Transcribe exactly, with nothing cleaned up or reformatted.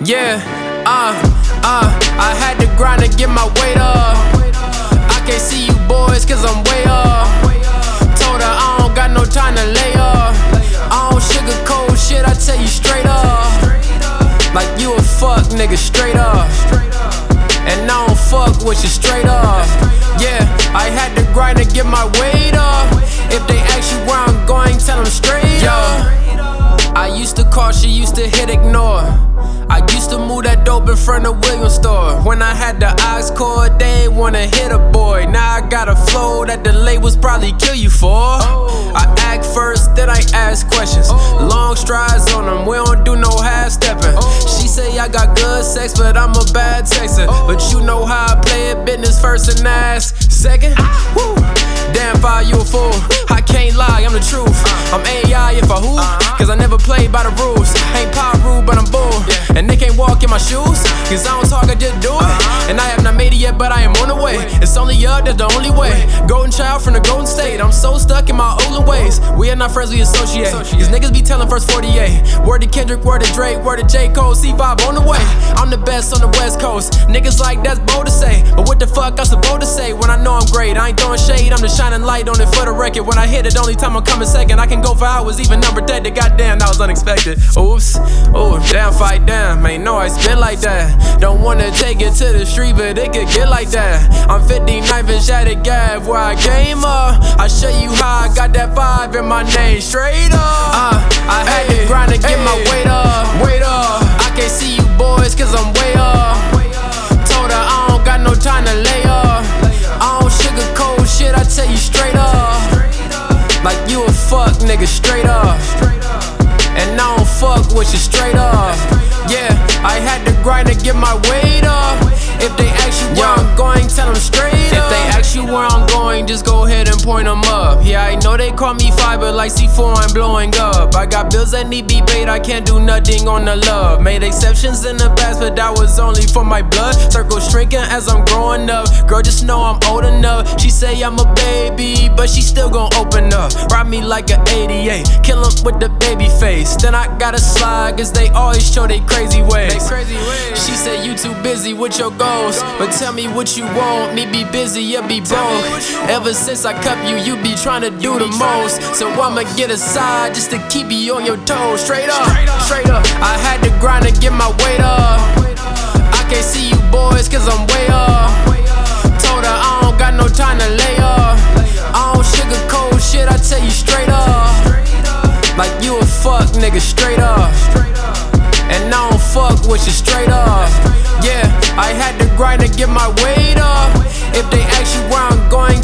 Yeah, uh, uh, I had to grind to get my weight up. I can't see you boys cause I'm way up. Told her I don't got no time to lay up. I don't sugarcoat shit, I tell you straight up. Like you a fuck nigga, straight up. And I don't fuck with you, straight up. Yeah, I had to grind to get my weight up. If they ask you where I'm going, tell them straight up. I used to call, she used to hit ignore. I used to move that dope in front of Williams store. When I had the ox cord, they ain't wanna hit a boy. Now I got a flow that the labels probably kill you for. I act first, then I ask questions. Long strides on them, we don't do no half stepping. She say I got good sex, but I'm a bad texter. But you know how I play it, business first and ass second. Woo. Damn, fire, you a fool. I can't lie, I'm the truth. I'm A I if I who, cause I never played by the rules. Ain't power rude, but I'm bull. And they can't walk in my shoes, cause I don't talk, I just do it. And I have not made it yet, but I am on the way. It's only up, that's the only way. Golden child from the Golden State, I'm so stuck in my older ways. We are not friends, we associate. These niggas be telling first forty-eight. Word to Kendrick, word to Drake, word to J. Cole, C five on the way. I'm the best on the West Coast. Niggas like that's bold to say, but what the fuck I'm supposed to say when I know I'm great? I ain't throwing shade, I'm just shining light on it for the record. When I hit it, only time I'm coming second. I can go for hours, even number protected. Goddamn, that was unexpected. Oops, ooh, damn, fight damn. Ain't know I spit like that. Don't wanna take it to the street, but it could get like that. I'm fifty-ninth and Shattered Gav where I came up. I show you how I got that five in my name, straight up. Uh, I had to grind to get my weight up. Weight up. I can't see you boys cause I'm way up. Told her I don't got no time to lay up. I don't sugarcoat shit, I tell you straight up. Like you a fuck nigga, straight up. And I don't fuck with you, straight up. Yeah, I had to grind to get my weight up. If they ask you where I'm going, tell them straight up. If they ask you where I'm going, just go ahead and point them up. Yeah, I know they call me fiber like C four, I'm blowing up. I got bills that need be paid, I can't do nothing on the love. Made exceptions in the past, but that was only for my blood. Circle shrinking as I'm growing up. Girl, just know I'm old enough. She say I'm a baby, but she still gon' open up. Ride me like an eighty-eight, kill 'em with the baby face. Then I gotta slide, cause they always show they crazy ways. She said you too busy with your goals, but tell me what you want, me be busy, you be broke. Ever since I cuffed you, you be tryna do the most. So I'ma get aside just to keep you on your toes. Straight up, straight up. I had to grind to get my weight up. I can't see you boys cause I'm way up. Told her I don't got no time to lay up. I don't sugarcoat shit, I tell you straight up. Like you a fuck nigga, straight up. And I don't fuck with you, straight up. Yeah, I had to grind to get my weight up. If they ask you where I'm going,